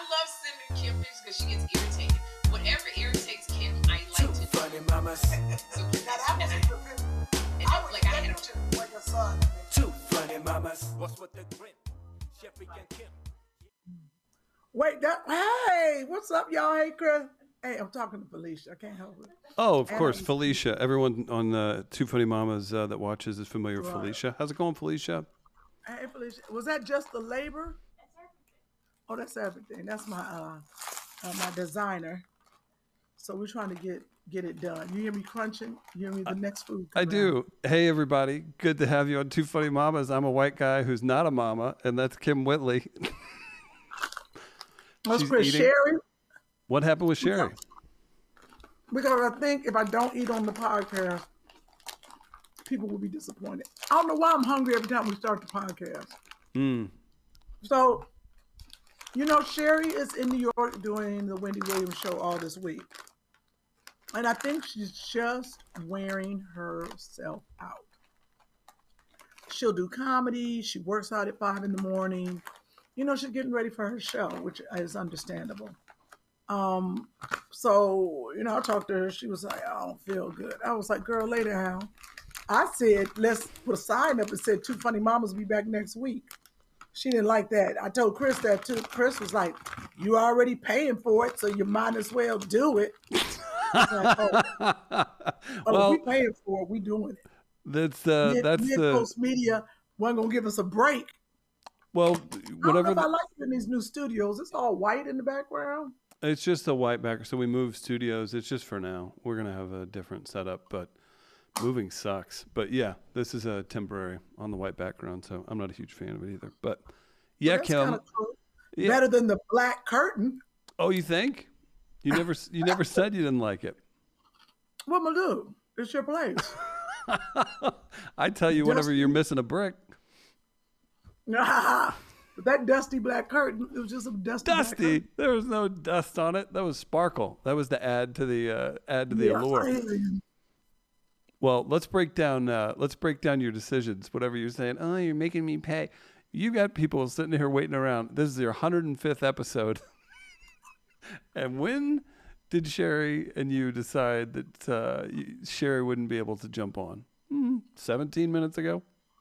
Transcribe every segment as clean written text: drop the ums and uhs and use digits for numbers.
love sending Kim pictures because she gets irritated. Whatever irritates Kim, I like to do. Funny mamas. So Now that was and I it's would like I get had to like your son. Two funny mamas. What's with the grip? Jeffrey and Kim. Wait, hey, what's up, y'all? Hey, Chris. Hey, I'm talking to Felicia. I can't help it. Oh, of And course, I'm- Felicia. Everyone on Two Funny Mamas that watches is familiar with Right. Felicia. How's it going, Felicia? Hey, Felicia. Was that just the labor? Oh, that's everything. That's my my designer. So we're trying to get it done. You hear me crunching? You hear me? The next food. I coming out. do. Hey, everybody. Good to have you on Two Funny Mamas. I'm a white guy who's not a mama, and that's Kim Whitley. Let's She's Chris eating. Sherry. What happened with Sherry? Because I think if I don't eat on the podcast, people will be disappointed. I don't know why I'm hungry every time we start the podcast. So, Sherry is in New York doing the Wendy Williams show all this week. And I think she's just wearing herself out. She'll do comedy. She works out at 5 in the morning. She's getting ready for her show, which is understandable. So, I talked to her. She was like, I don't feel good. I was like, girl, lay down. I said, let's put a sign up that said Two Funny Mamas will be back next week. She didn't like that. I told Chris that too. Chris was like, you already paying for it, so you might as well do it. I was like, Well, we paying for it. We doing it. that's Mid-Coast Media wasn't going to give us a break. well, I don't know whatever. if I like it in these new studios. It's all white in the background. It's just a white backer. So we moved studios. It's just for now. We're going to have a different setup, but moving sucks. But this is a temporary on the white background. So I'm not a huge fan of it either. But yeah, That's Kim. kind of cool. Yeah. Better than the black curtain. Oh, you think? You never said you didn't like it. What am I do? It's your place. I tell you whenever you're missing a brick. But that dusty black curtain, it was just a dusty. Black Dusty. curtain. There was no dust on it. That was sparkle. That was to add to the Yeah, allure. alien. Well, let's break down your decisions. Whatever you're saying. Oh, you're making me pay. You got people sitting here waiting around. This is your 105th episode. And when did Sherry and you decide that Sherry wouldn't be able to jump on? 17 minutes ago?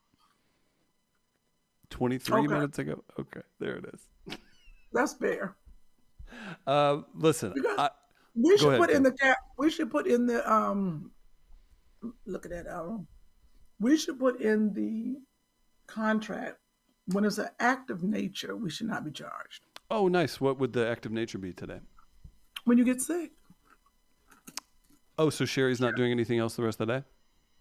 23 Okay. minutes ago? Okay, there it is. That's fair. Listen, We should ahead, put in Kim. we should put in the look at that album. We should put in the contract when it's an act of nature, we should not be charged. Oh, nice. What would the act of nature be today? When you get sick. Oh, so Sherry's not doing anything else the rest of the day?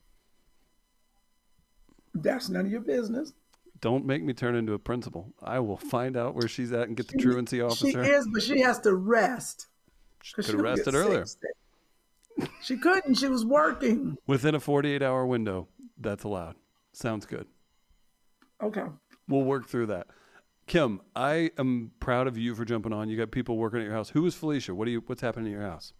That's none of your business. Don't make me turn into a principal. I will find out where she's at and get the truancy She officer. is, but she has to rest. She 'Cause could have she'll get rested earlier. sick. She couldn't. She was working. Within a 48-hour window, that's allowed. Sounds good. Okay. We'll work through that. Kim, I am proud of you for jumping on. You got people working at your house. Who is Felicia? What's happening at your house?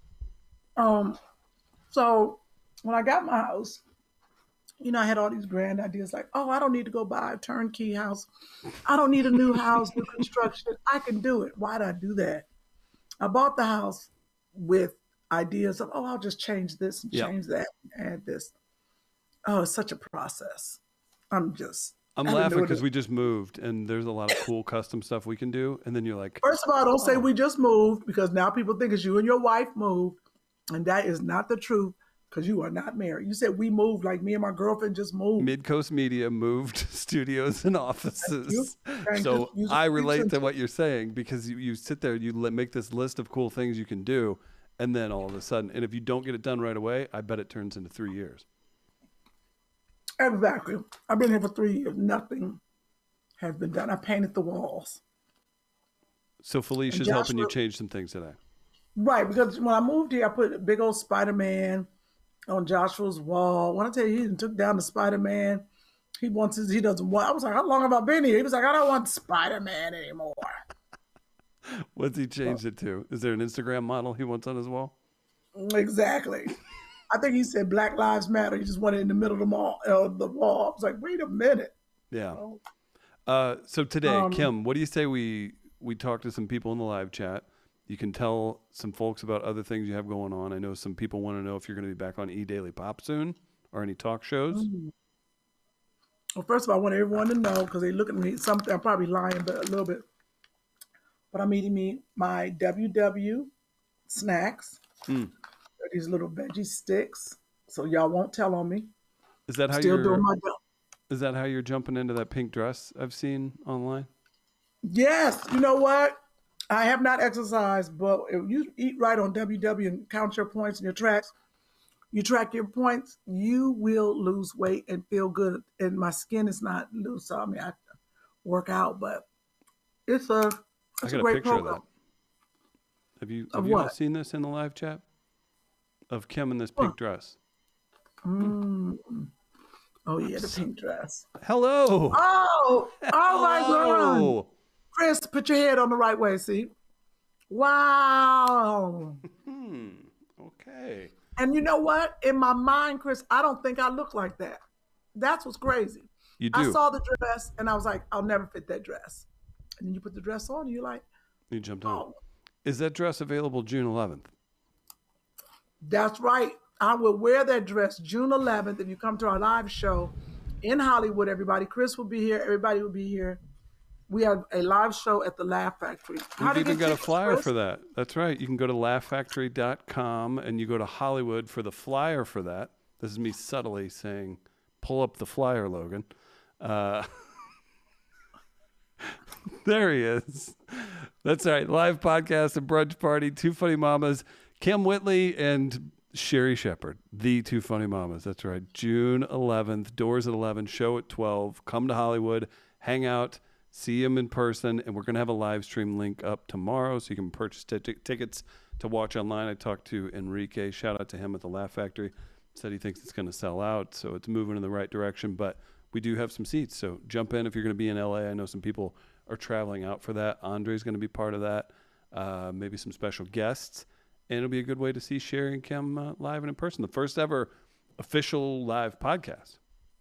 So when I got my house, I had all these grand ideas like, oh, I don't need to go buy a turnkey house. I don't need a new house, new construction. I can do it. Why did I do that? I bought the house with ideas of, oh, I'll just change this and Yeah. change that and add this. Oh, it's such a process. I'm I'm I don't laughing know because what we just moved and there's a lot of cool custom stuff we can do. And then you're like, First of all, don't say we just moved because now people think it's you and your wife moved. And that is not the truth because you are not married. You said we moved like me and my girlfriend just moved. Mid-Coast Media moved studios and offices. Thank So you. I relate to what you're saying because you sit there, you make this list of cool things you can do. And then all of a sudden, and if you don't get it done right away, I bet it turns into 3 years. Exactly. I've been here for 3 years. Nothing has been done. I painted the walls. So Felicia's And helping you Joshua- change some things today. Right, because when I moved here, I put a big old Spider-Man on Joshua's wall. When I tell you, he took down the Spider-Man. He doesn't want. I was like, how long have I been here? He was like, I don't want Spider-Man anymore. What's he changed it to? Is there an Instagram model he wants on his wall? Exactly. I think he said Black Lives Matter. He just wanted it in the middle of the wall. I was like, wait a minute. Yeah. Oh. So today, Kim, what do you say we we talked to some people in the live chat. You can tell some folks about other things you have going on. I know some people want to know if you're going to be back on E-Daily Pop soon or any talk shows. Well, first of all, I want everyone to know, because they look at me, I'm probably lying, but a little bit. But I'm eating my WW snacks. These little veggie sticks. So y'all won't tell on me. Is that how doing my job. Is that how you're jumping into that pink dress I've seen online? Yes. You know what? I have not exercised, but if you eat right on WW and count your points and your tracks, you track your points, you will lose weight and feel good. And my skin is not loose. So, I mean, I work out, but it's a great program. Have you not seen this in the live chat? Of Kim in this pink dress. Oh, yeah, the pink dress. Hello. Oh my God. Chris, put your head on the right way, see? Wow. Okay. And you know what? In my mind, Chris, I don't think I look like that. That's what's crazy. You do. I saw the dress and I was like, I'll never fit that dress. And then you put the dress on and you're like, you jumped on. Is that dress available June 11th? That's right. I will wear that dress June 11th if you come to our live show in Hollywood, everybody. Chris will be here. Everybody will be here. We have a live show at the Laugh Factory. We've even got a flyer for that. That's right. You can go to laughfactory.com and you go to Hollywood for the flyer for that. This is me subtly saying, pull up the flyer, Logan. There he is. That's right. Live podcast, a brunch party, Two Funny Mamas, Kim Whitley and Sherri Shepherd, the Two Funny Mamas. That's right. June 11th, doors at 11, show at 12. Come to Hollywood, hang out, see him in person, and we're going to have a live stream link up tomorrow so you can purchase tickets to watch online. I talked to Enrique. Shout out to him at the Laugh Factory. Said he thinks it's going to sell out, so it's moving in the right direction. But we do have some seats, so jump in if you're going to be in LA. I know some people are traveling out for that. Andre's going to be part of that. Maybe some special guests. And it'll be a good way to see Sherri and Kim live and in person. The first ever official live podcast.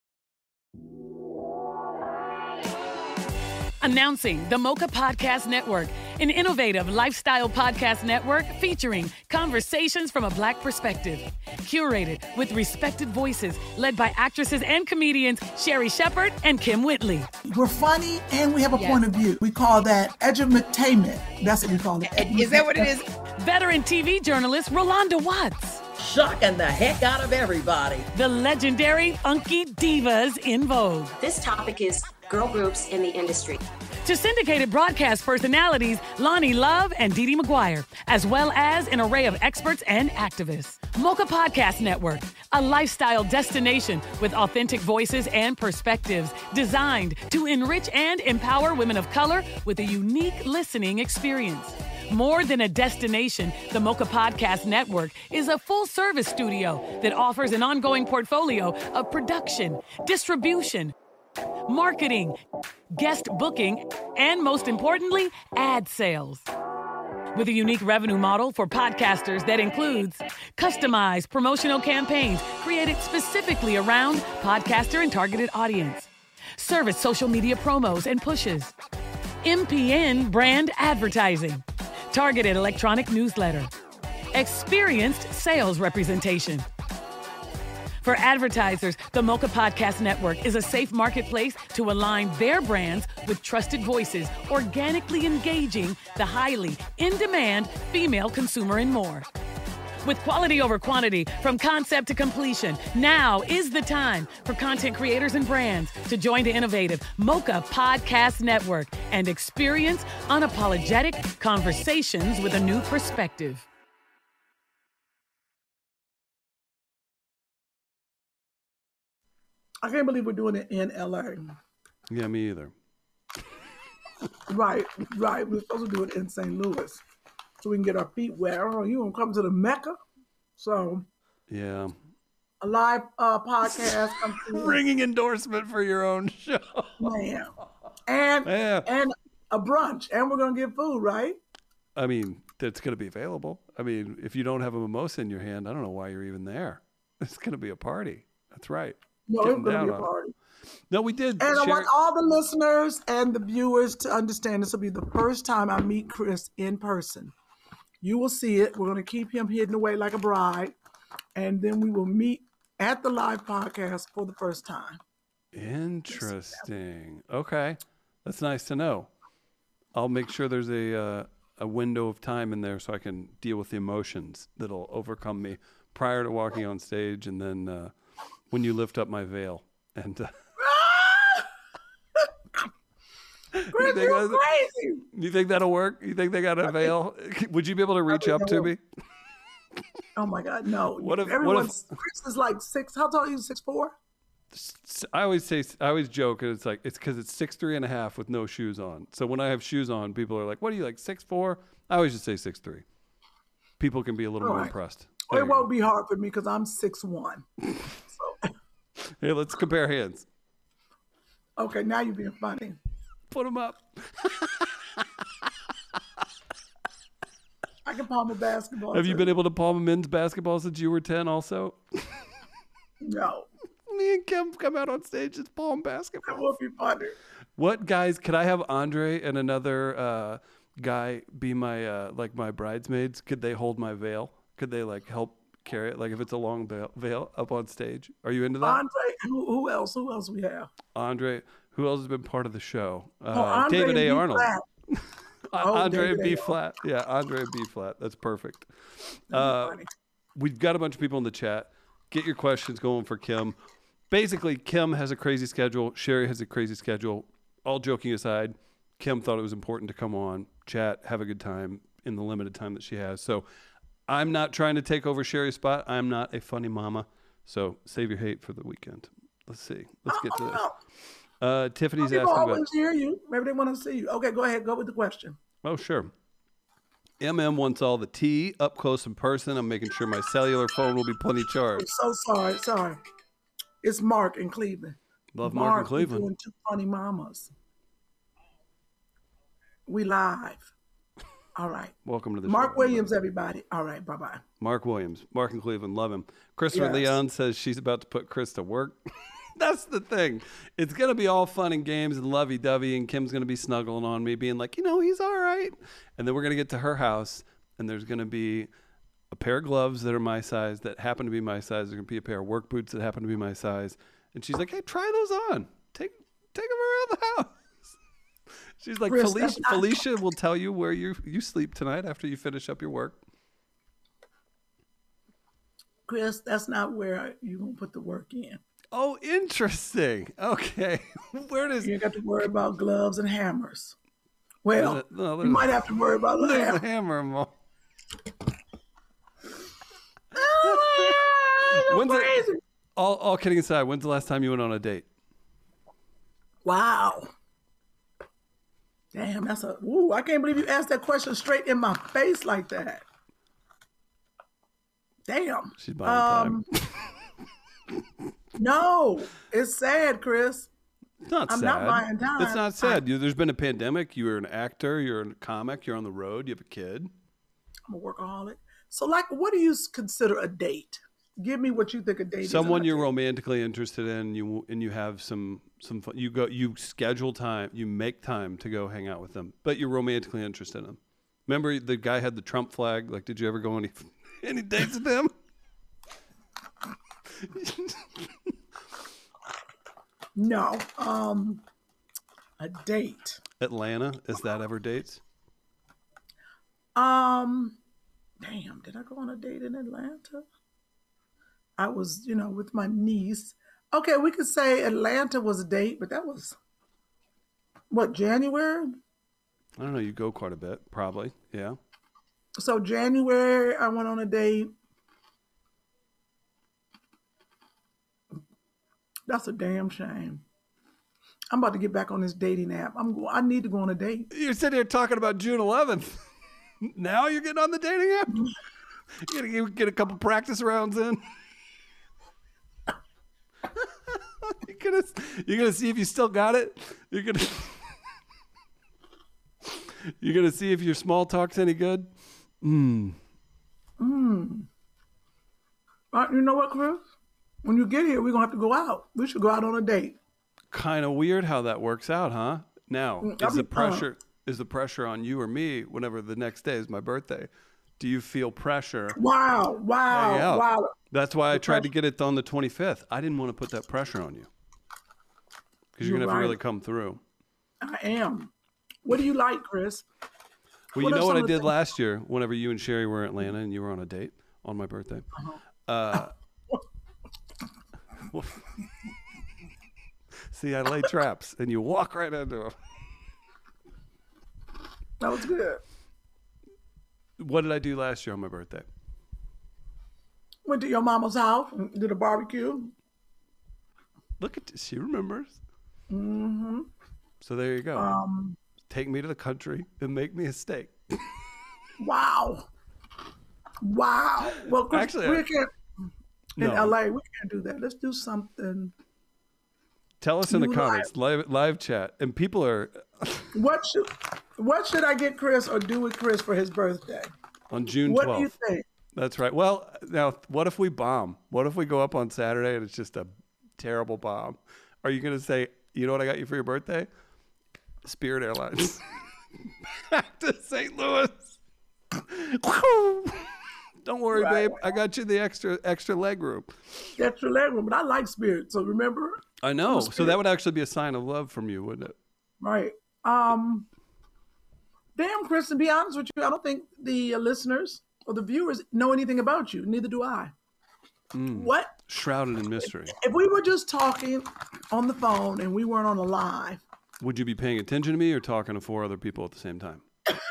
Announcing the Mocha Podcast Network, an innovative lifestyle podcast network featuring conversations from a Black perspective. Curated with respected voices, led by actresses and comedians Sherri Shepherd and Kim Whitley. We're funny and we have a point of view. We call that edutainment. That's what we call it. Is that what it is? Veteran TV journalist Rolanda Watts. Shocking the heck out of everybody. The legendary Funky Divas in Vogue. This topic is girl groups in the industry. To syndicated broadcast personalities Lonnie Love and Dee Dee McGuire, as well as an array of experts and activists. Mocha Podcast Network, a lifestyle destination with authentic voices and perspectives designed to enrich and empower women of color with a unique listening experience. More than a destination, the Mocha Podcast Network is a full-service studio that offers an ongoing portfolio of production, distribution, marketing, guest booking, and most importantly, ad sales. With a unique revenue model for podcasters that includes customized promotional campaigns created specifically around podcaster and targeted audience, service social media promos and pushes, MPN brand advertising, targeted electronic newsletter, experienced sales representation. For advertisers, the Mocha Podcast Network is a safe marketplace to align their brands with trusted voices, organically engaging the highly in-demand female consumer and more. With quality over quantity, from concept to completion, now is the time for content creators and brands to join the innovative Mocha Podcast Network and experience unapologetic conversations with a new perspective. I can't believe we're doing it in LA. Yeah, me either. Right. We're supposed to do it in St. Louis so we can get our feet wet. Oh, you gonna come to the Mecca? So yeah, a live podcast. Ringing endorsement for your own show, man, and a brunch, and we're gonna get food, right? I mean, it's gonna be available. I mean, if you don't have a mimosa in your hand, I don't know why you're even there. It's gonna be a party. That's right. No, it's going to be a party. No, we did. And I share- want all the listeners and the viewers to understand this will be the first time I meet Chris in person. You will see it. We're going to keep him hidden away like a bride. And then we will meet at the live podcast for the first time. Interesting. Okay. That's nice to know. I'll make sure there's a window of time in there so I can deal with the emotions that'll overcome me prior to walking on stage, and then when you lift up my veil. And Chris, you're crazy. you think that'll work? You think they got a veil? Would you be able to reach up to me? Oh my God, no. What if Chris is like 6, how tall are you, 6'4"? I always joke, and it's because it's 6'3.5" with no shoes on. So when I have shoes on, people are like, "What are you, like 6'4"? I always just say 6'3". People can be a little more impressed. It won't be hard for me because I'm 6'1". So. Hey, let's compare hands. Okay, now you're being funny. Put them up. I can palm a basketball. Have you been able to palm a men's basketball since you were 10 also? No. Me and Kim come out on stage, it's palm basketball. That would be funny. What guys, could I have Andre and another guy be my my bridesmaids? Could they hold my veil? Could they like help carry it? Like if it's a long veil up on stage. Are you into that? Andre, who else? Who else we have? Andre, who else has been part of the show? Andre David A. B. Arnold. Flat. Andre David B. A. Flat. Yeah, Andre B. Flat. That's perfect. Funny. We've got a bunch of people in the chat. Get your questions going for Kim. Basically, Kim has a crazy schedule. Sherry has a crazy schedule. All joking aside, Kim thought it was important to come on, chat, have a good time in the limited time that she has. So I'm not trying to take over Sherry's spot. I'm not a funny mama. So save your hate for the weekend. Let's see. Let's get to this. Tiffany's People asking always about... hear you. Maybe they want to see you. Okay, go ahead. Go with the question. Oh, sure. MM wants all the tea up close in person. I'm making sure my cellular phone will be plenty charged. I'm so sorry. It's Mark in Cleveland. Love Mark in Cleveland. Doing Two Funny Mamas. We live. All right. Welcome to the Mark show. Williams, everybody. All right. Bye-bye. Mark Williams. Mark in Cleveland. Love him. Christopher Leon says she's about to put Chris to work. That's the thing. It's going to be all fun and games and lovey-dovey, and Kim's going to be snuggling on me, being like, he's all right. And then we're going to get to her house, and there's going to be a pair of gloves that are my size, that happen to be my size. There's going to be a pair of work boots that happen to be my size. And she's like, hey, try those on. Take them around the house. She's like, Chris, Felicia will tell you where you sleep tonight after you finish up your work. Chris, that's not where you're going to put the work in. Oh, interesting. Okay. Where does... You ain't got to worry about gloves and hammers. Well, no, you might have to worry about there's a that. hammer, Mom. Crazy. All kidding aside, when's the last time you went on a date? Wow. Damn, I can't believe you asked that question straight in my face like that. Damn. She's buying time. No, it's sad, Chris. It's not sad. I'm not buying time. It's not sad. There's been a pandemic. You're an actor. You're a comic. You're on the road. You have a kid. I'm a workaholic. So, what do you consider a date? Give me what you think a date is. Someone you're romantically interested in. You have some fun. You schedule time. You make time to go hang out with them, but you're romantically interested in them. Remember the guy had the Trump flag? Like, did you ever go any dates with him? No. A date. Atlanta, is that ever dates? Damn, did I go on a date in Atlanta? I was, with my niece. Okay, we could say Atlanta was a date, but that was what, January? I don't know, you go quite a bit, probably. Yeah. So January I went on a date. That's a damn shame. I'm about to get back on this dating app. I need to go on a date. You're sitting here talking about June 11th. Now you're getting on the dating app? You're going to get a couple practice rounds in? You're gonna see if you still got it? You're gonna see if your small talk's any good? You know what, Chris? When you get here, we're going to have to go out. We should go out on a date. Kind of weird how that works out, huh? Now, is the pressure on you or me whenever the next day is my birthday? Do you feel pressure? Wow. That's why I tried to get it on the 25th. I didn't want to put that pressure on you because you're going to have to really come through. I am. What do you like, Chris? Well, you know what I did last year whenever you and Sherry were in Atlanta and you were on a date on my birthday? See, I lay traps and you walk right into them. That was good. What did I do last year on my birthday? Went to your mama's house and did a barbecue. Look at this. She remembers. Mm-hmm. So there you go. Take me to the country and make me a steak. Wow. Well, Chris, actually, we can't in LA. We can't do that. Let's do something. Tell us in the comments, live chat, and people are. What should I get Chris or do with Chris for his birthday? On June 12th. What do you think? That's right. Well, now, what if we bomb? What if we go up on Saturday and it's just a terrible bomb? Are you going to say, you know what I got you for your birthday? Spirit Airlines. Back to St. Louis. Don't worry, babe. I got you the extra leg room. Extra leg room, but I like Spirit. So remember? I know. So that would actually be a sign of love from you, wouldn't it? Right. Damn, Chris, to be honest with you, I don't think the listeners or the viewers know anything about you. Neither do I. What? Shrouded in mystery. If we were just talking on the phone and we weren't on a live. Would you be paying attention to me or talking to 4 other people at the same time?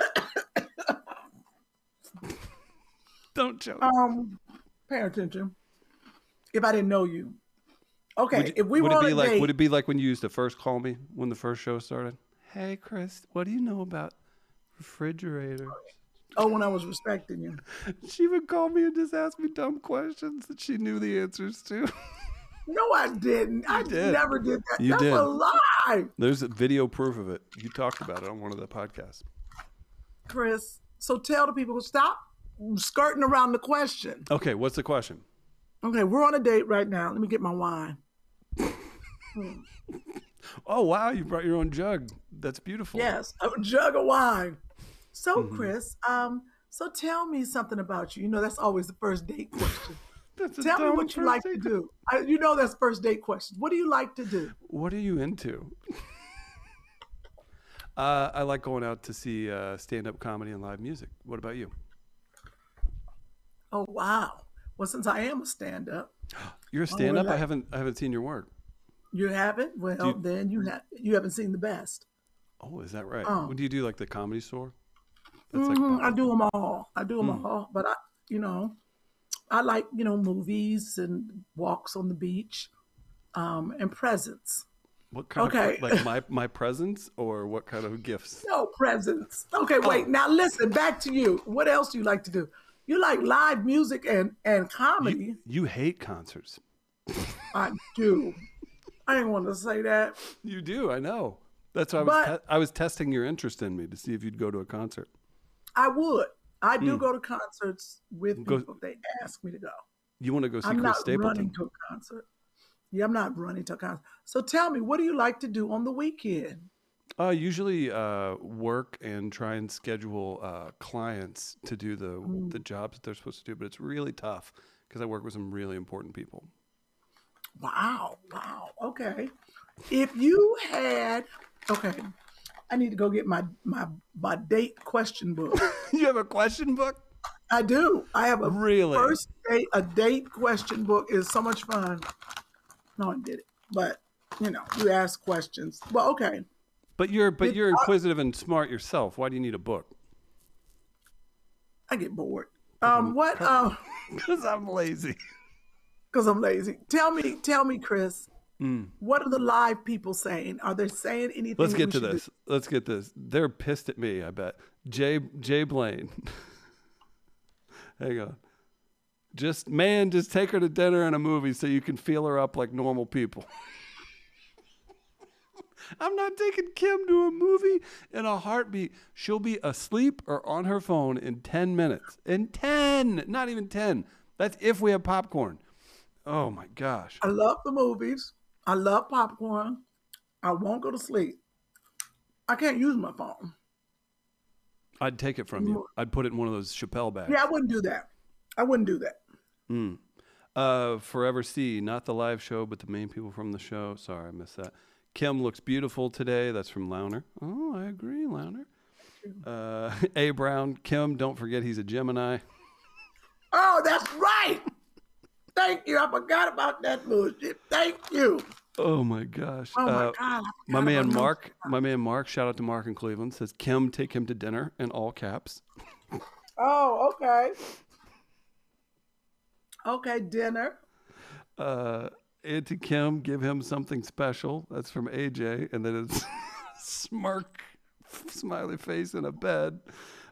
Don't joke. Pay attention. If I didn't know you. Okay, if we would were it on be a like date, would it be like when you used to first call me when the first show started? Hey Chris, what do you know about refrigerators? Oh, when I was respecting you. She would call me and just ask me dumb questions that she knew the answers to. No, I didn't. I never did that. You That's did. a lie. There's a video proof of it. You talked about it on one of the podcasts. Chris, so tell the people, stop skirting around the question. Okay, what's the question? Okay, we're on a date right now. Let me get my wine. Oh, wow, you brought your own jug. That's beautiful. Yes, a jug of wine. So, Chris, so tell me something about you. You know, that's always the first date question. Tell me what you like to do. You know that's first date question. What do you like to do? What are you into? I like going out to see stand-up comedy and live music. What about you? Oh, wow. Well, since I am a stand-up. You're a stand-up? I haven't seen your work. You haven't? Well, then you haven't seen the best. Oh, is that right? What do you do, like the Comedy Store? That's I do them all. But I like, movies and walks on the beach, and presents. What kind of, like my presents or what kind of gifts? No, presents. Okay, wait. Now listen, back to you. What else do you like to do? You like live music and comedy. You hate concerts. I do. I didn't want to say that. You do, I know. That's why I was testing your interest in me to see if you'd go to a concert. I would. I do go to concerts with people. They ask me to go. You want to go see Chris Stapleton? I'm not running to a concert. Yeah, I'm not running to a concert. So tell me, what do you like to do on the weekend? Usually work and try and schedule clients to do the jobs that they're supposed to do. But it's really tough because I work with some really important people. Wow. Okay. If you had, I need to go get my date question book. You have a question book? I do. I have a really a date question book. Is so much fun. No, I did it, but you ask questions. Well, okay. But you're inquisitive and smart yourself. Why do you need a book? I get bored. Because I'm lazy. Because I'm lazy. Tell me, Chris. What are the live people saying? Are they saying anything? Let's get to this. They're pissed at me, I bet. Jay Blaine. Hang on. Just take her to dinner and a movie so you can feel her up like normal people. I'm not taking Kim to a movie in a heartbeat. She'll be asleep or on her phone in 10 minutes. In 10, not even 10. That's if we have popcorn. Oh my gosh. I love the movies. I love popcorn. I won't go to sleep. I can't use my phone. I'd take it from you. I'd put it in one of those Chappelle bags. Yeah, I wouldn't do that. Forever C, not the live show, but the main people from the show. Sorry, I missed that. Kim looks beautiful today. That's from Launer. Oh, I agree, Launer. A. Brown, Kim, don't forget he's a Gemini. Oh, that's right. Thank you. I forgot about that bullshit. Thank you. Oh my gosh. Oh my God. My man Mark, shout out to Mark in Cleveland, says, Kim, take him to dinner in all caps. Oh, okay. Okay, dinner. Auntie Kim, give him something special. That's from AJ. And then it's smirk, smiley face in a bed.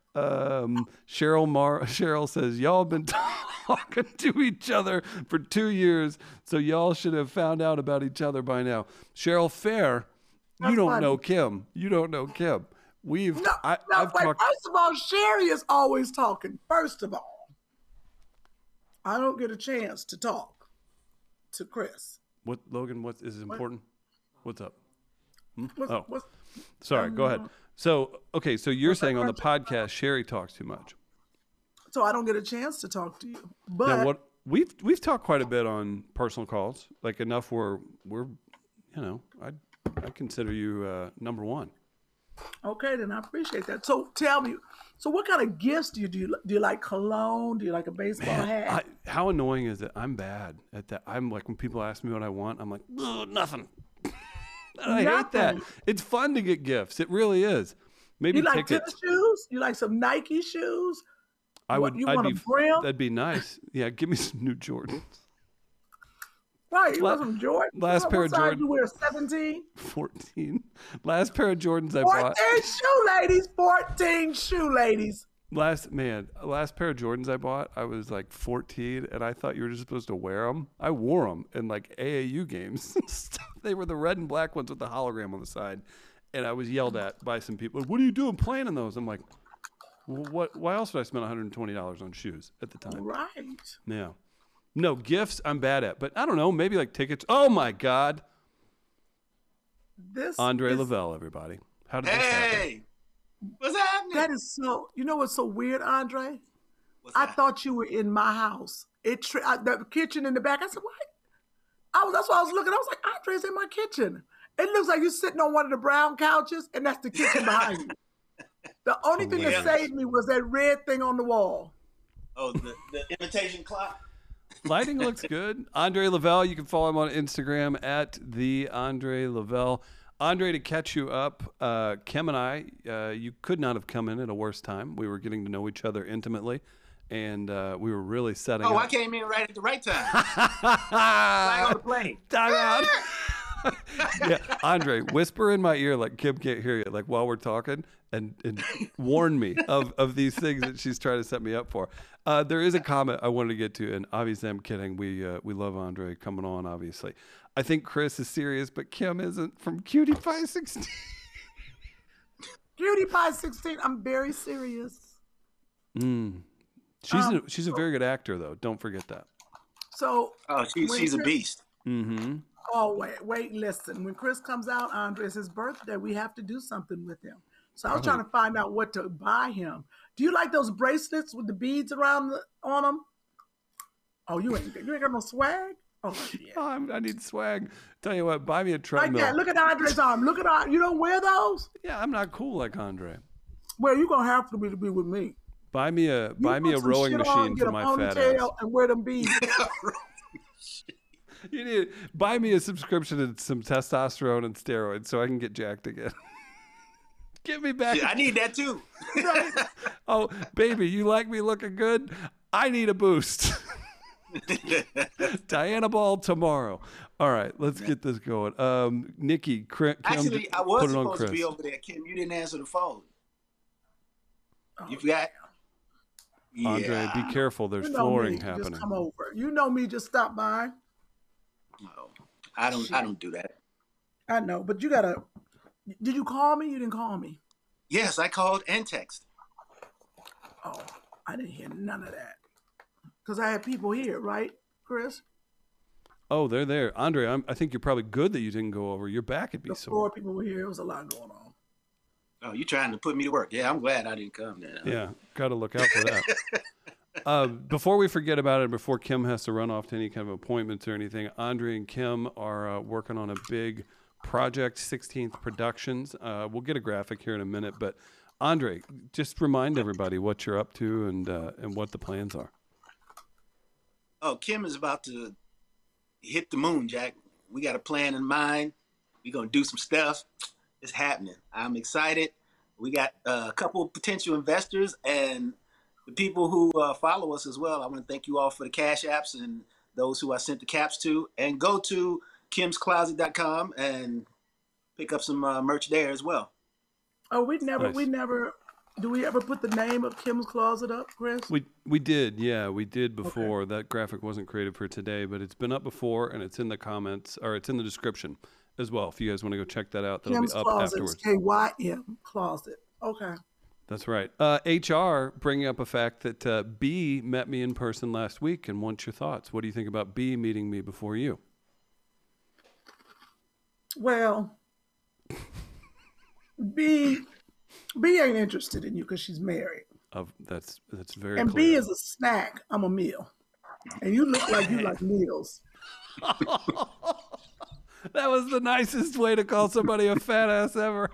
Cheryl says, y'all been talking to each other for 2 years, so y'all should have found out about each other by now. Cheryl Fair, you don't know Kim. You don't know Kim. I've talked. First of all, Sherry is always talking. First of all, I don't get a chance to talk to Chris. What, Logan? What is important? What's up? Sorry, go ahead. So, okay, so you're saying on the podcast, Sherry talks too much. So I don't get a chance to talk to you. But now, what we've talked quite a bit on personal calls, like enough where we're, I consider you number one. Okay, then I appreciate that. So tell me, so what kind of gifts do you do? Do you like cologne? Do you like a baseball hat? How annoying is it? I'm bad at that. I'm like, when people ask me what I want, I'm like, nothing. I hate that. It's fun to get gifts. It really is. Maybe you like tickets. tennis shoes? You like some Nike shoes? That'd be nice. Yeah, give me some new Jordans. Right, you want some Jordans? Last pair of Jordans. You wear 17? 14. Last pair of Jordans I bought. 14 shoe ladies. Last pair of Jordans I bought, I was like 14, and I thought you were just supposed to wear them. I wore them in like AAU games. They were the red and black ones with the hologram on the side, and I was yelled at by some people. What are you doing playing in those? I'm like, well, why else would I spend $120 on shoes at the time? Right. Yeah. No, gifts I'm bad at, but I don't know, maybe like tickets. Oh my God. Andre Lavelle, everybody. How did this happen? What's happening? That is so, you know what's so weird, Andre? I thought you were in my house. The kitchen in the back. I said, what? That's why I was looking. I was like, Andre's in my kitchen. It looks like you're sitting on one of the brown couches, and that's the kitchen behind you. The only thing that saved me was that red thing on the wall. Oh, the imitation clock? Lighting looks good. Andre Lavelle, you can follow him on Instagram at the Andre Lavelle. Andre, to catch you up, Kim and I, you could not have come in at a worse time. We were getting to know each other intimately, and we were really setting up. I came in right at the right time. Flag on the plane. Time out. Yeah, Andre, whisper in my ear like Kim can't hear you, like while we're talking, and warn me of these things that she's trying to set me up for. There is a comment I wanted to get to, and obviously I'm kidding. We love Andre coming on, obviously. I think Chris is serious, but Kim isn't, from Cutie Pie 16. Cutie Pie 16, I'm very serious. She's a very good actor, though. Don't forget that. So, she's a beast. Mm-hmm. Oh, wait, listen. When Chris comes out, Andre, it's his birthday. We have to do something with him. So I was trying to find out what to buy him. Do you like those bracelets with the beads on them? Oh, you ain't got no swag? Oh, shit. I need swag. Tell you what, buy me a treadmill. Like that. Look at Andre's arm. You don't wear those? Yeah, I'm not cool like Andre. Well, you're going to have to be with me. Buy me a rowing machine for my fat ass. And wear them beads. You need to buy me a subscription to some testosterone and steroids so I can get jacked again. Get me back. I need that too. Oh, baby, you like me looking good? I need a boost. Diana Ball tomorrow. All right, let's get this going. Nikki, Kim, actually, I was put it on supposed Chris. to be over there, Kim. You didn't answer the phone. You forgot? Andre, be careful. There's flooring happening. Just come over. You know me. Just stop by. No, I don't do that. I know, but you gotta. Did you call me? You didn't call me. Yes, I called and texted. Oh, I didn't hear none of that. Because I had people here, right, Chris? Oh, they're there. Andre, I think you're probably good that you didn't go over. Your back would be sore. 4 people were here. It was a lot going on. Oh, you trying to put me to work? Yeah, I'm glad I didn't come now. Yeah, got to look out for that. Before we forget about it, before Kim has to run off to any kind of appointments or anything, Andre and Kim are working on a big project, 16th Productions. We'll get a graphic here in a minute, but Andre, just remind everybody what you're up to and what the plans are. Oh, Kim is about to hit the moon, Jack. We got a plan in mind. We're going to do some stuff. It's happening. I'm excited. We got a couple of potential investors and the people who follow us as well. I want to thank you all for the Cash Apps and those who I sent the caps to. And go to kimscloset.com and pick up some merch there as well. Oh, we never. Do we ever put the name of Kim's Closet up, Chris? We did, yeah, we did before. Okay. That graphic wasn't created for today, but it's been up before, and it's in the comments, or it's in the description as well. If you guys want to go check that out, that'll Kim's be up Closet, afterwards. KYM Closet. Okay. That's right. HR bringing up a fact that B met me in person last week and wants your thoughts. What do you think about B meeting me before you? Well, B ain't interested in you because she's married. That's very and clear. B is a snack. I'm a meal. And you look like you like meals. That was the nicest way to call somebody a fat ass ever.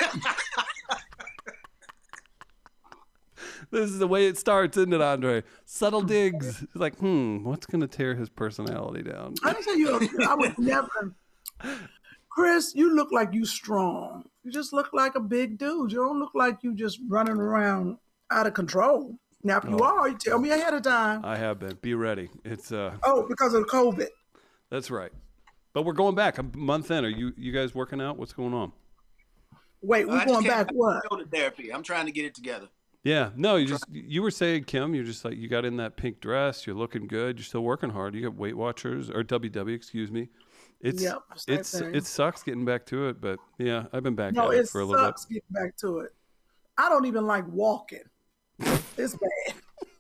This is the way it starts, isn't it, Andre? Subtle digs. It's like, what's going to tear his personality down? I didn't say I would never. Chris, you look like you strong. You just look like a big dude. You don't look like you just running around out of control. Now, if you are, you tell me ahead of time. I have been. Be ready. It's because of COVID. That's right. But we're going back a month in. Are you guys working out? What's going on? Wait, we're going back what? Go to therapy. I'm trying to get it together. Yeah. No, you were saying, Kim, you're just like, you got in that pink dress. You're looking good. You're still working hard. You got Weight Watchers or WW, excuse me. It sucks getting back to it, but yeah, I've been back at it for a little bit. No, it sucks getting back to it. I don't even like walking. It's bad.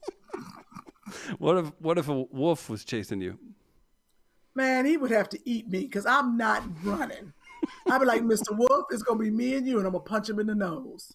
What if a wolf was chasing you? Man, he would have to eat me because I'm not running. I'd be like, Mr. Wolf, it's gonna be me and you, and I'm gonna punch him in the nose.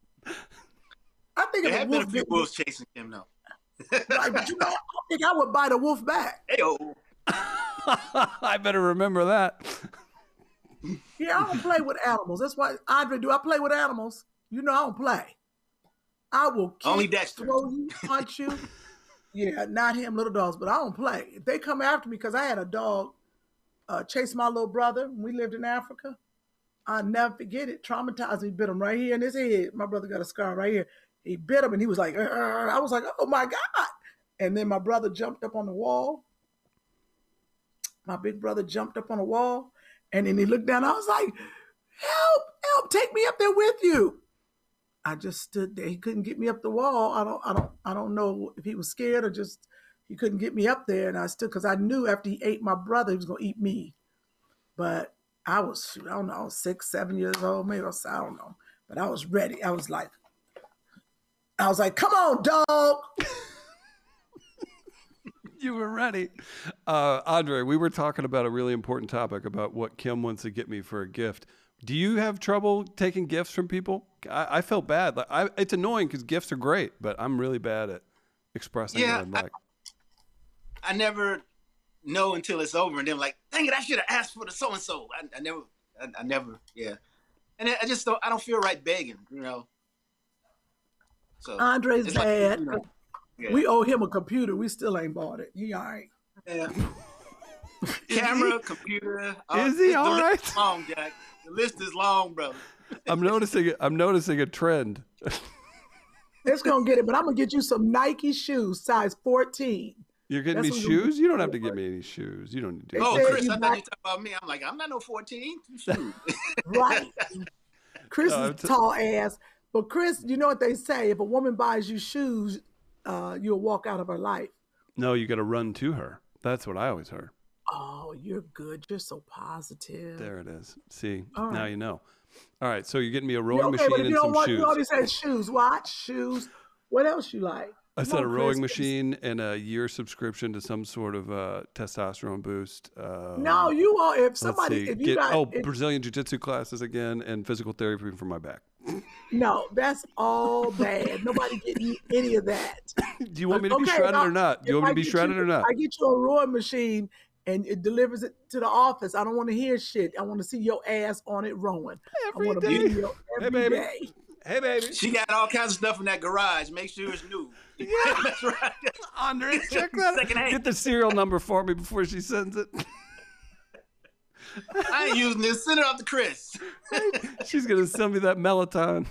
I think there have been a few wolves chasing him though. Right, but I think I would bite a wolf back. Hey-o. I better remember that. Yeah, I don't play with animals. That's why, Andre, do I play with animals? You know I don't play. I will kick, throw you, punch you. Yeah, not him, little dogs, but I don't play. If they come after me, because I had a dog chase my little brother when we lived in Africa. I'll never forget it. Traumatized me, bit him right here in his head. My brother got a scar right here. He bit him and he was like, I was like, oh my God. And then my brother jumped up on the wall. My big brother jumped up on the wall and then he looked down. I was like, help, take me up there with you. I just stood there. He couldn't get me up the wall. I don't know if he was scared or just he couldn't get me up there. And I stood because I knew after he ate my brother, he was going to eat me. But I was 6, 7 years old, maybe. I don't know. But I was ready. I was like, come on, dog. You were ready. Andre, we were talking about a really important topic about what Kim wants to get me for a gift. Do you have trouble taking gifts from people? I felt bad. It's annoying because gifts are great, but I'm really bad at expressing what I'm like. I never know until it's over, and then like, dang it, I should have asked for the so-and-so. I never, yeah. And I just don't feel right begging, you know. So Andre's bad. Like, yeah. We owe him a computer. We still ain't bought it. He all right. Yeah. Camera, computer. Is he all right? The list is long, Jack. The list is long, brother. I'm noticing a trend. It's gonna get it, but I'm gonna get you some Nike shoes, size 14. You're getting me shoes? You don't have to get me any shoes. You don't need to. Oh, Chris, I thought you were talking about me. I'm like, I'm not no 14. Right. Chris is tall ass. But Chris, you know what they say? If a woman buys you shoes, you'll walk out of her life. No, you got to run to her. That's what I always heard. Oh, you're good. You're so positive. There it is. See, all right. Now you know. All right, so you're getting me a rowing machine and some shoes. You always said shoes. Watch, shoes. What else you like? I said a Come on, rowing Chris. machine and a year subscription to some sort of testosterone boost. No, you all. If Let's somebody, see. if you got, Brazilian jiu-jitsu classes again and physical therapy for my back. no, that's all bad. Nobody getting you any of that. Do you want me to be shredded or not? Do you want me to be shredded or not? I get you a rowing machine and it delivers it to the office. I don't want to hear shit. I want to see your ass on it rowing. Every I want to day. be your Hey, every baby. day. Hey, baby. She got all kinds of stuff in that garage. Make sure it's new. Yeah. That's right. Andre, check that out. Secondhand. Get the serial number for me before she sends it. I ain't using this. Send it off to Chris. She's going to send me that Peloton.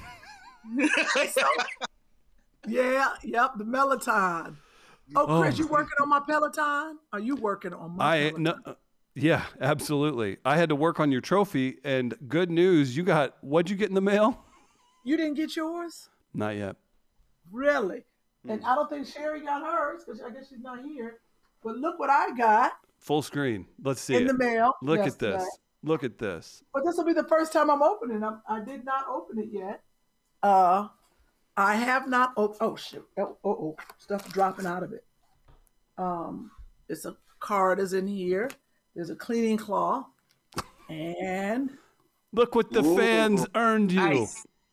Yeah, yep, the Peloton. Oh, Chris, you working on my Peloton? Are you working on my Peloton? Yeah, absolutely. I had to work on your trophy, and good news, what'd you get in the mail? You didn't get yours? Not yet. Really? And I don't think Sherry got hers because I guess she's not here. But look what I got Full screen. Let's see in it. the mail. Look at yesterday. this. Look at this. But this will be the first time I'm opening them. I did not open it yet. I have not. Oh shit! Oh, stuff dropping out of it. It's a card is in here. There's a cleaning cloth, and Look what the fans earned you.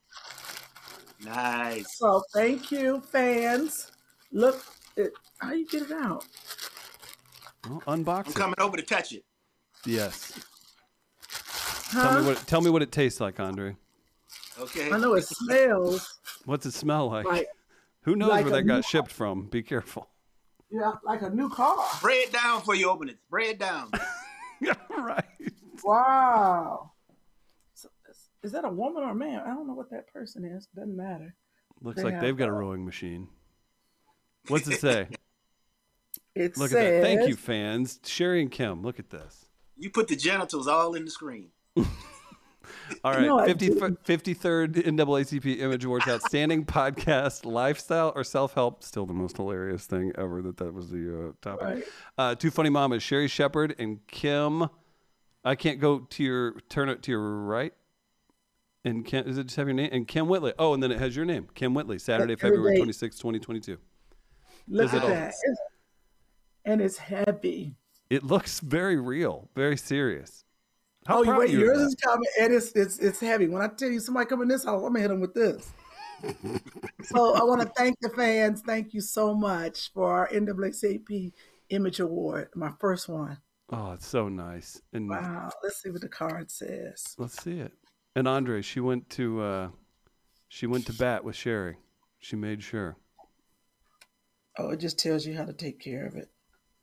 Nice. so thank you, fans. Look, how you get it out? Well, unbox I'm it. coming over to touch it. Yes. Huh? Tell me what it tastes like, Andre. Okay. I know it smells What's it smell like? like Who knows like where a that got new- shipped from? Be careful. like a new car. Spray it down before you open it. Spray it down. Right. Wow. So, is that a woman or a man? I don't know what that person is. Doesn't matter. Looks They like have, they've got a rowing machine. What's it say? It Look says, at that. Thank you, fans. Sherry and Kim, look at this. You put the genitals all in the screen. All right, No, I 53rd NAACP Image Awards Outstanding Podcast, Lifestyle or Self-Help. Still the most hilarious thing ever that was the topic. Two Funny Mamas, Sherry Shepard and Kim. I can't go to turn it to your right. And Kim, does it just have your name? And Kim Whitley. Oh, and then it has your name, Kim Whitley, Saturday, February 26, 2022. Look Is it at that. And it's heavy. It looks very real, very serious. How Oh, proud wait, are you yours of is coming, and it's heavy. When I tell you somebody come in this house, I'm gonna hit them with this. So I want to thank the fans. Thank you so much for our NAACP Image Award, my first one. that? Oh, it's so nice. And Wow. Let's see what the card says. let's see it. And Andre, she went to bat with Sherry. She made sure. Oh, it just tells you how to take care of it.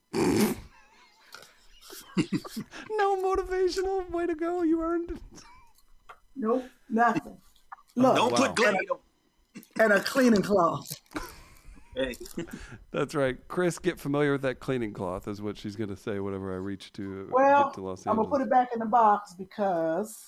No motivational. Way to go. You earned it. Nope, nothing. Look, Don't wow. put Glade on. and a cleaning cloth. Hey. That's right. Chris, get familiar with that cleaning cloth is what she's going to say whenever I reach to Well, get to Los I'm Angeles. gonna put it back in the box because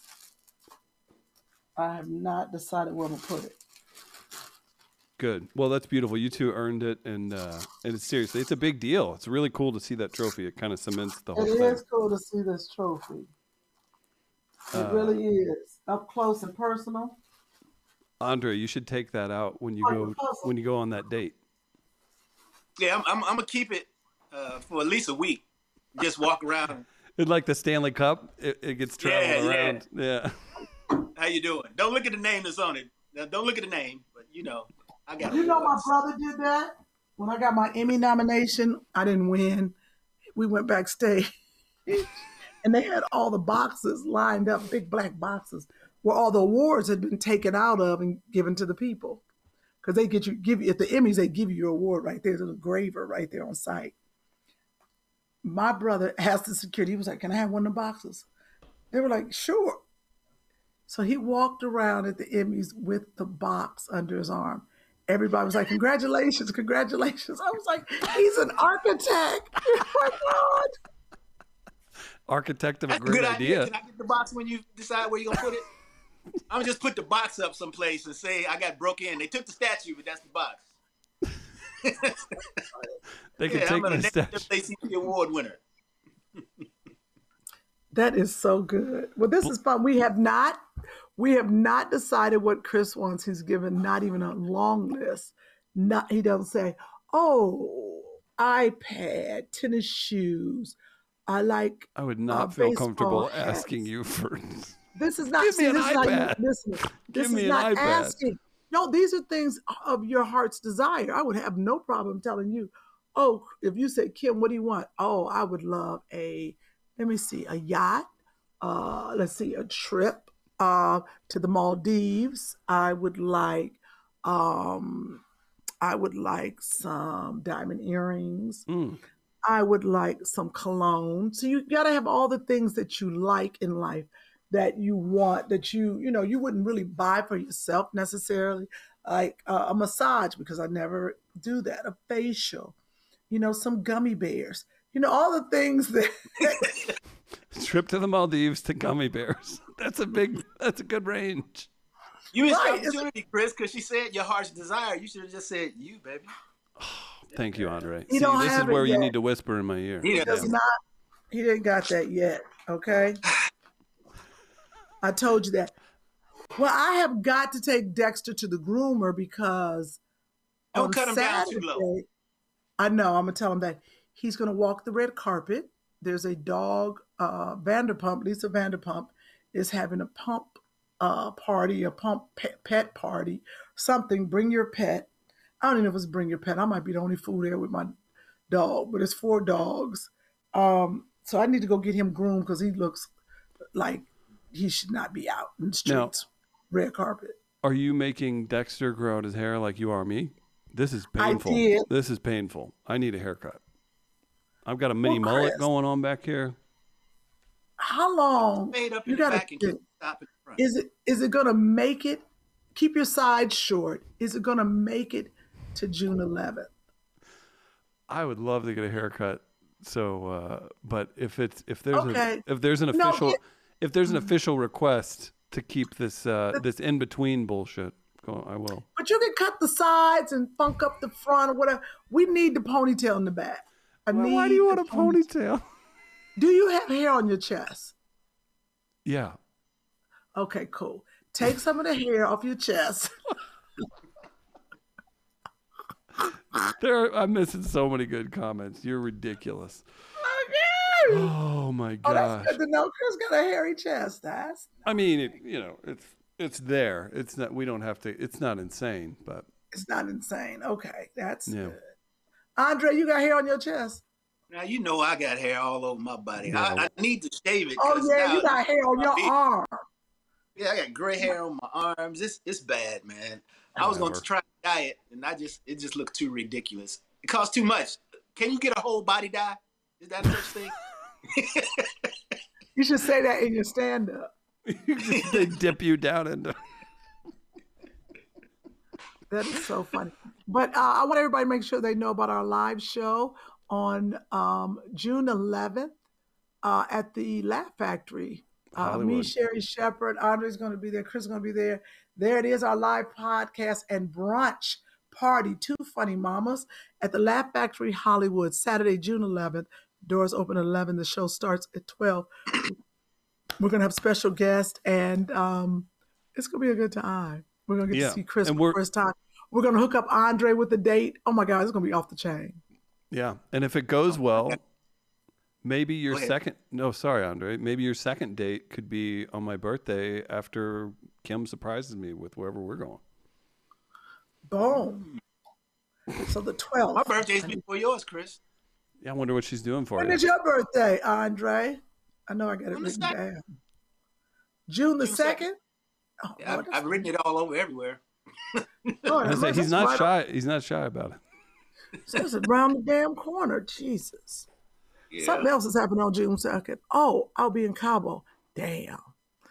I have not decided where I'm gonna put it. Good. Well, that's beautiful. You two earned it, and it's seriously, it's a big deal. It's really cool to see that trophy. It kind of cements the whole It thing. is cool to see this trophy. It really is up close and personal. Andre, you should take that out when you Oh, go you're puzzled. when you go on that date. Yeah, I'm gonna keep it for at least a week. Just walk around. It's like the Stanley Cup. It gets traveled Yeah, yeah. around. Yeah. How you doing? Don't look at the name that's on it. Now, don't look at the name, but I got. You know, my awards. brother did that when I got my Emmy nomination. I didn't win. We went backstage, and they had all the boxes lined up, big black boxes, where all the awards had been taken out of and given to the people. Because they give you at the Emmys, they give you your award right there. There's a graver right there on site. My brother asked the security, he was like, "Can I have one of the boxes?" They were like, "Sure." So he walked around at the Emmys with the box under his arm. Everybody was like, "Congratulations, congratulations." I was like, "He's an architect." Oh my God. Architect of a That's a great good idea. Can I get the box when you decide where you're gonna put it? I'm gonna just put the box up someplace and say I got broke in. They took the statue, but that's the box. They can Yeah, I'm take gonna the name statue. NAACP award winner. That is so good. Well, this is fun. We have not decided what Chris wants. He's given not even a long list. Not he doesn't say, "Oh, iPad, tennis shoes. I like." I would not feel comfortable hats. asking you for. This is not. Give me an iPad. This is not asking. No, these are things of your heart's desire. I would have no problem telling you, oh, if you say, Kim, what do you want? Oh, I would love a yacht. Let's see, a trip to the Maldives. I would like some diamond earrings. I would like some cologne. So you got to have all the things that you like in life, that you want, that you wouldn't really buy for yourself necessarily, like a massage, because I never do that, a facial, some gummy bears, all the things that. Trip to the Maldives to gummy bears. That's a good range. You missed the opportunity, Chris, because she said your heart's desire. You should have just said you, baby. Thank you, Andre. See, this is where you need to whisper in my ear. He didn't got that yet, okay? I told you that. Well, I have got to take Dexter to the groomer because don't cut him down too low. I know, I'm going to tell him that. He's going to walk the red carpet. There's a dog, Vanderpump, Lisa Vanderpump, is having a pump party, a pump pet party, something. Bring your pet. I don't even know if it's bring your pet. I might be the only fool there with my dog, but it's 4 dogs. So I need to go get him groomed because he looks like he should not be out in the streets. Red carpet. Are you making Dexter grow out his hair like you are me? This is painful. I did. This is painful. I need a haircut. I've got a mini mullet going on back here. How long? Fade up in the back and stop in front. Is it gonna make it? Keep your sides short. Is it gonna make it to June 11th? I would love to get a haircut. So, but if there's an official request to keep this this in between bullshit, I will. But you can cut the sides and funk up the front or whatever. We need the ponytail in the back. Why do you want a ponytail? Do you have hair on your chest? Yeah. Okay, cool. Take some of the hair off your chest. I'm missing so many good comments. You're ridiculous. Okay. Oh my gosh. That's good to know. Chris got a hairy chest. I mean, it's there. It's not. We don't have to. It's not insane, but it's not insane. Okay, that's good. Andre, you got hair on your chest. Now you know I got hair all over my body. Yeah. I need to shave it. Oh yeah, you got hair on your arm. Yeah, I got gray hair on my arms. It's bad, man. I was going to try a diet, and it just looked too ridiculous. It costs too much. Can you get a whole body dye? Is that a such thing? You should say that in your stand-up. They dip you down into. That is so funny. But I want everybody to make sure they know about our live show on June 11th at the Laugh Factory. Me, Sherry Shepherd, Andre's going to be there. Chris is going to be there. There it is, our live podcast and brunch party. 2 funny mamas at the Laugh Factory Hollywood, Saturday, June 11th. Doors open at 11. The show starts at 12. We're going to have special guests, and it's going to be a good time. We're going to get to see Chris for the first time. We're going to hook up Andre with the date. Oh, my God, it's going to be off the chain. Yeah, and if it goes well, maybe your second – no, sorry, Andre. Maybe your second date could be on my birthday after Kim surprises me with wherever we're going. Boom. So the 12th. My birthday's before yours, Chris. Yeah, I wonder what she's doing for you. When is your birthday, Andre? I know I got it written down. June the 2nd? Oh, yeah, I've written it all over everywhere. He's not shy. He's not shy about it. So it's around the damn corner. Jesus. Yeah. Something else is happening on June 2nd. Oh, I'll be in Cabo. Damn.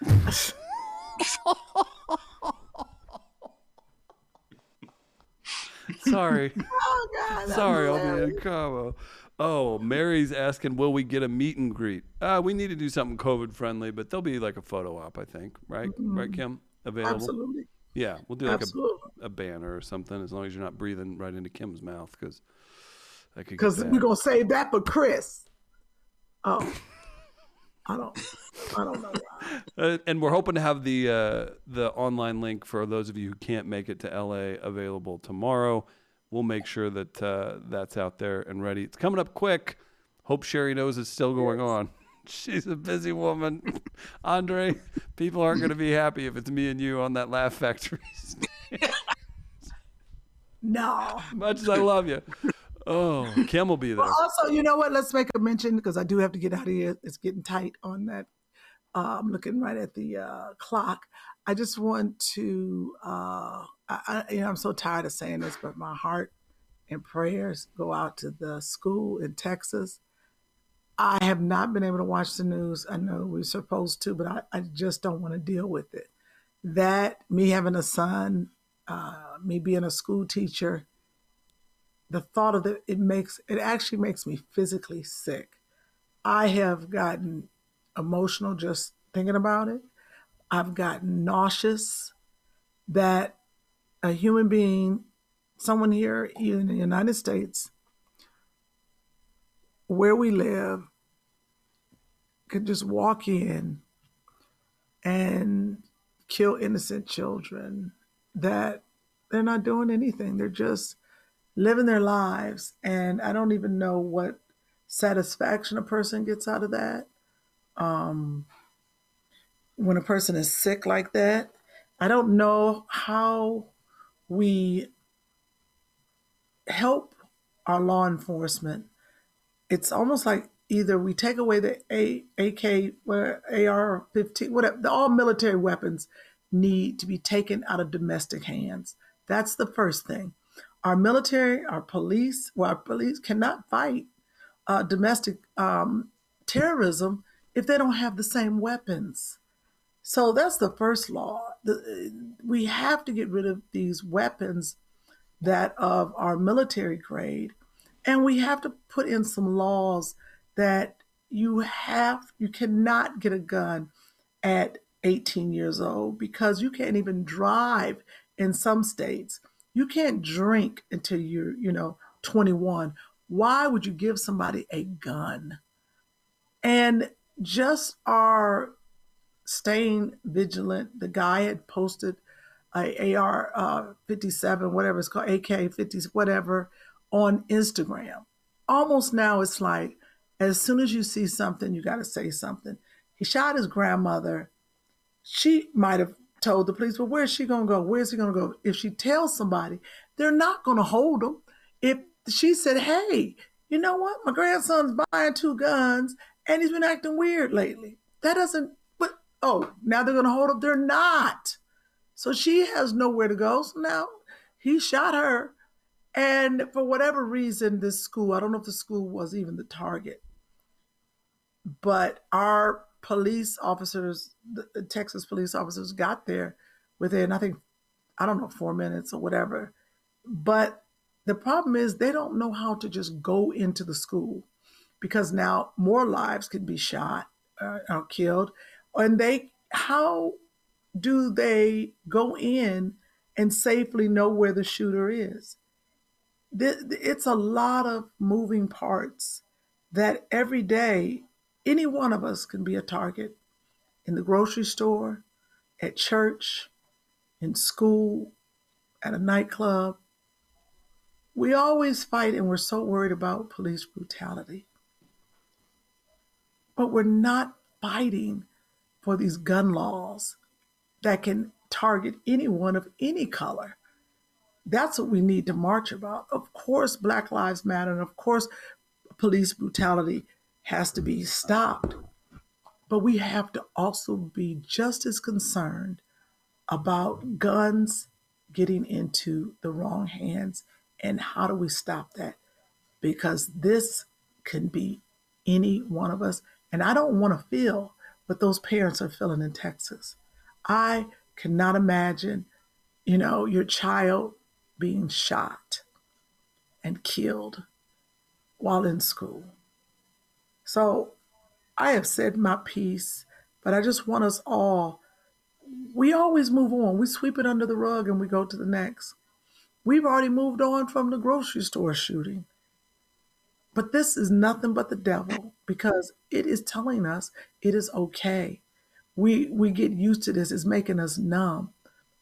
Sorry. Oh, God. Sorry, I'll be in Cabo. Oh, Mary's asking, will we get a meet and greet? We need to do something COVID friendly, but there'll be like a photo op, I think. Right? Mm-hmm. Right, Kim? Available? Absolutely. Yeah, we'll do like a banner or something, as long as you're not breathing right into Kim's mouth, because we're gonna save that for Chris. Oh, I don't know why. And we're hoping to have the online link for those of you who can't make it to LA available tomorrow. we'll make sure that that's out there and ready. It's coming up quick. Hope Sherry knows it's still going on. She's a busy woman. Andre, people aren't going to be happy if it's me and you on that Laugh Factory stage. No. Much as I love you. Oh, Kim will be there. Well, also, you know what? Let's make a mention because I do have to get out of here. It's getting tight on that. I'm looking right at the clock. I just want to, I'm so tired of saying this, but my heart and prayers go out to the school in Texas. I have not been able to watch the news. I know we're supposed to, but I just don't want to deal with it. That, me having a son, me being a school teacher, the thought of it, it actually makes me physically sick. I have gotten emotional just thinking about it. I've gotten nauseous that a human being, someone here in the United States, where we live, could just walk in and kill innocent children, that they're not doing anything. They're just living their lives. And I don't even know what satisfaction a person gets out of that. When a person is sick like that, I don't know how we help our law enforcement. It's almost like either we take away the AK, AR-15, whatever, all military weapons need to be taken out of domestic hands. That's the first thing. Our military, our police cannot fight domestic terrorism if they don't have the same weapons. So that's the first law. We have to get rid of these weapons that of our military grade, and we have to put in some laws that you cannot get a gun at 18 years old because you can't even drive in some states. You can't drink until you're, 21. Why would you give somebody a gun? And just our staying vigilant. The guy had posted a AR-57, whatever it's called, AK-50, whatever, on Instagram. Almost now it's like, as soon as you see something, you got to say something. He shot his grandmother. She might have told the police, well, where's she going to go? Where's he going to go? If she tells somebody, they're not going to hold him. If she said, hey, you know what? My grandson's buying 2 guns and he's been acting weird lately. That doesn't, now they're going to hold him? They're not. So she has nowhere to go. So now he shot her. And for whatever reason, this school, I don't know if the school was even the target, but our police officers, the Texas police officers got there within, 4 minutes or whatever. But the problem is they don't know how to just go into the school because now more lives can be shot or killed. And how do they go in and safely know where the shooter is? It's a lot of moving parts that every day, any one of us can be a target in the grocery store, at church, in school, at a nightclub. We always fight and we're so worried about police brutality. But we're not fighting for these gun laws that can target anyone of any color. That's what we need to march about. Of course, Black Lives Matter, and of course, police brutality has to be stopped. But we have to also be just as concerned about guns getting into the wrong hands and how do we stop that? Because this can be any one of us. And I don't want to feel what those parents are feeling in Texas. I cannot imagine, your child being shot and killed while in school. So I have said my piece, but I just want us all, we always move on. We sweep it under the rug and we go to the next. We've already moved on from the grocery store shooting. But this is nothing but the devil because it is telling us it is okay. We get used to this. It's making us numb.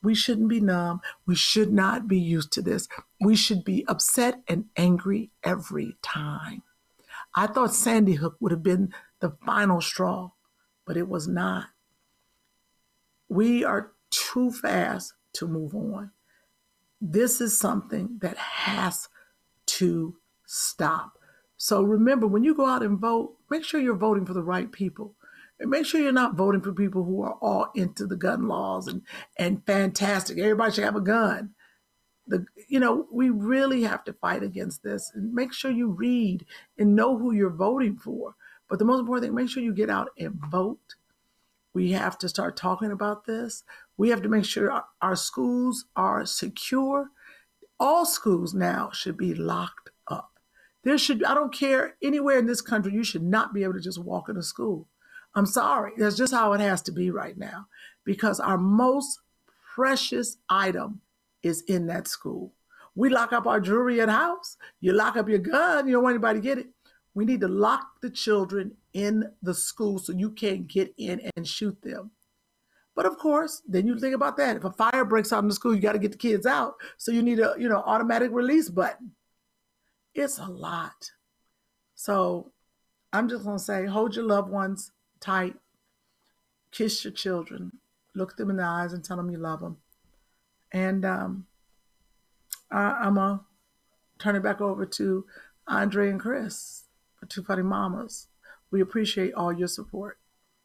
We shouldn't be numb. We should not be used to this. We should be upset and angry every time. I thought Sandy Hook would have been the final straw, but it was not. We are too fast to move on. This is something that has to stop. So remember, when you go out and vote, make sure you're voting for the right people. And make sure you're not voting for people who are all into the gun laws and fantastic. Everybody should have a gun. We really have to fight against this, and make sure you read and know who you're voting for. But the most important thing, make sure you get out and vote. We have to start talking about this. We have to make sure our schools are secure. All schools now should be locked up. I don't care, anywhere in this country, you should not be able to just walk into school. I'm sorry, that's just how it has to be right now, because our most precious item is in that school. We lock up our jewelry at house. You lock up your gun, you don't want anybody to get it. We need to lock the children in the school so you can't get in and shoot them. But of course, then you think about that. If a fire breaks out in the school, you got to get the kids out. So you need a, automatic release button. It's a lot. So I'm just going to say, hold your loved ones tight. Kiss your children. Look them in the eyes and tell them you love them. And I'm going to turn it back over to Andre and Chris, for Two Funny Mamas. We appreciate all your support.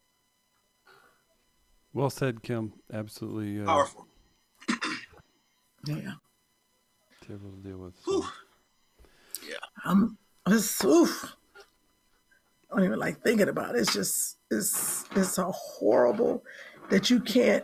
Well said, Kim. Absolutely Powerful. Yeah. Terrible to deal with. So. Yeah. I don't even like thinking about it. It's just, it's a horrible that you can't,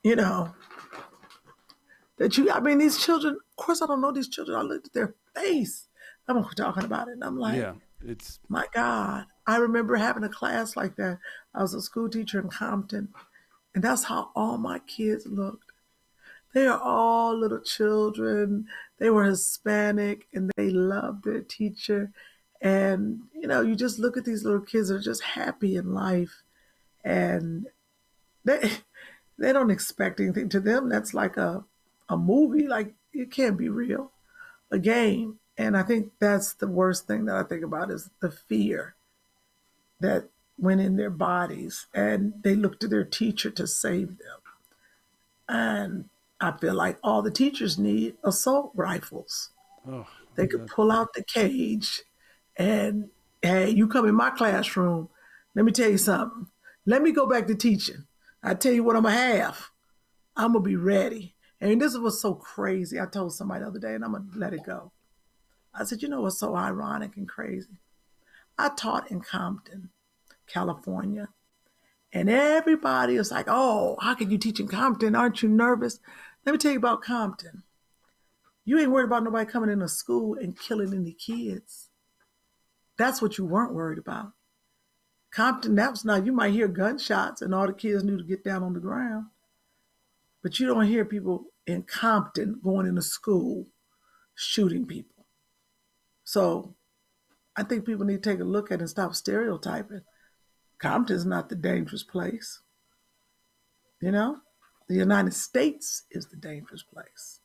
these children, of course I don't know these children. I looked at their face. I'm talking about it and I'm like, my God. I remember having a class like that. I was a school teacher in Compton, and that's how all my kids looked. They are all little children. They were Hispanic and they loved their teacher. And, you just look at these little kids that are just happy in life, and they don't expect anything. To them, that's like a movie. Like, it can't be real, a game. And I think that's the worst thing that I think about is the fear that went in their bodies, and they looked to their teacher to save them. And I feel like all the teachers need assault rifles. They could pull out the cage and, hey, you come in my classroom, let me tell you something. Let me go back to teaching. I tell you what I'm going to have. I'm going to be ready. And this was so crazy. I told somebody the other day, and I'm going to let it go. I said, what's so ironic and crazy? I taught in Compton, California, and everybody was like, oh, how can you teach in Compton? Aren't you nervous? Let me tell you about Compton. You ain't worried about nobody coming into school and killing any kids. That's what you weren't worried about. Compton, that was not, you might hear gunshots and all the kids knew to get down on the ground. But you don't hear people in Compton going into school shooting people. So I think people need to take a look at it and stop stereotyping. Compton's not the dangerous place. The United States is the dangerous place.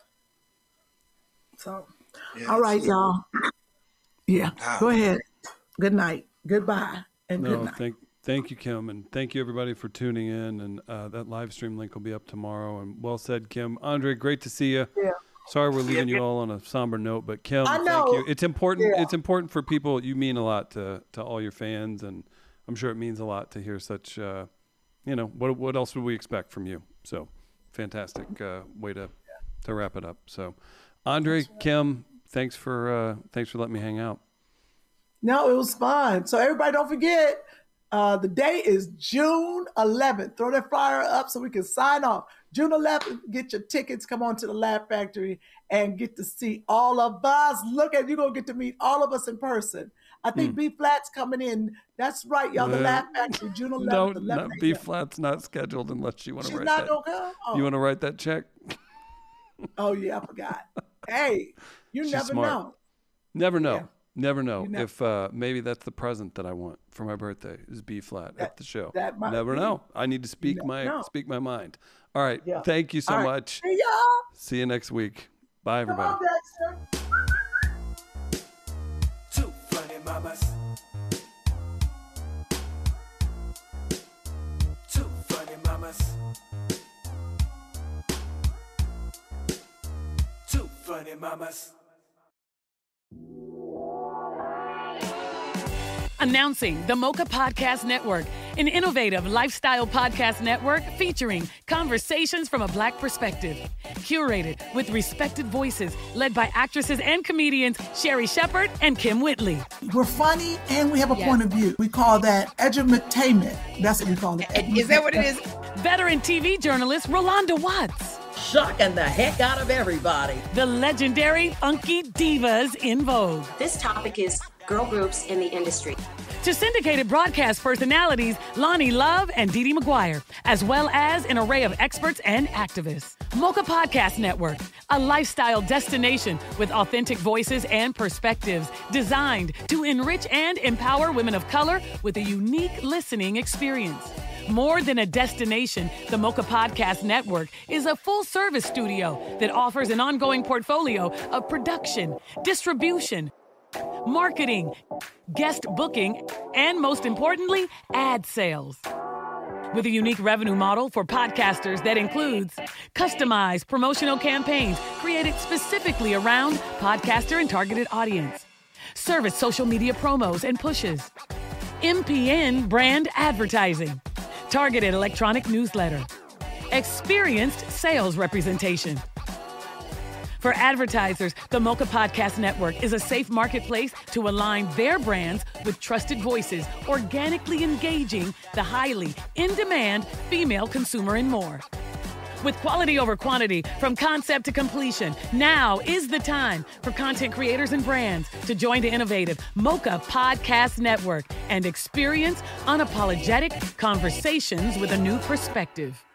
So, all right, y'all. Yeah, go ahead. Good night. Goodbye. And good night. Thank you, Kim. And thank you, everybody, for tuning in. And that live stream link will be up tomorrow. And well said, Kim. Andre, great to see you. Yeah. Sorry we're leaving you all on a somber note, but Kim, thank you. It's important. Yeah. It's important for people. You mean a lot to all your fans, and I'm sure it means a lot to hear such. What else would we expect from you? So, fantastic way to wrap it up. So, Andre, Kim, thanks for letting me hang out. No, it was fun. So everybody, don't forget. The day is June 11th. Throw that flyer up so we can sign off. June 11th, get your tickets. Come on to the Laugh Factory and get to see all of us. You're going to get to meet all of us in person. I think B Flat's coming in. That's right, y'all. The Laugh Factory, June 11th. No, B Flat's not scheduled unless you want to write that. She's not going to come? Oh. You want to write that check? Oh, yeah, I forgot. Hey, you never know. Never know. Yeah. Never know You know- if maybe that's the present that I want for my birthday is B flat at the show. that might Never be. know. I need to speak never know. speak my mind. All right. Yeah. Thank you so All right. much. Hey, y'all. See you next week. Bye, Come everybody. on, Dexter. Two funny mamas. Two funny mamas. Two funny mamas. Announcing the Mocha Podcast Network, an innovative lifestyle podcast network featuring conversations from a Black perspective. Curated with respected voices, led by actresses and comedians Sherry Shepherd and Kim Whitley. We're funny and we have a point of view. We call that edutainment. That's what we call it. Is that what it is? Veteran TV journalist Rolanda Watts. Shocking the heck out of everybody. The legendary Funky Divas in Vogue. This topic is girl groups in the industry. To syndicated broadcast personalities Lonnie Love and Dee Dee McGuire, as well as an array of experts and activists. Mocha Podcast Network, a lifestyle destination with authentic voices and perspectives designed to enrich and empower women of color with a unique listening experience. More than a destination, the Mocha Podcast Network is a full-service studio that offers an ongoing portfolio of production, distribution, marketing, guest booking, and most importantly, ad sales. With a unique revenue model for podcasters that includes customized promotional campaigns created specifically around podcaster and targeted audience, service social media promos and pushes, MPN brand advertising, targeted electronic newsletter, experienced sales representation. For advertisers, the Mocha Podcast Network is a safe marketplace to align their brands with trusted voices, organically engaging the highly in-demand female consumer and more. With quality over quantity, from concept to completion, now is the time for content creators and brands to join the innovative Mocha Podcast Network and experience unapologetic conversations with a new perspective.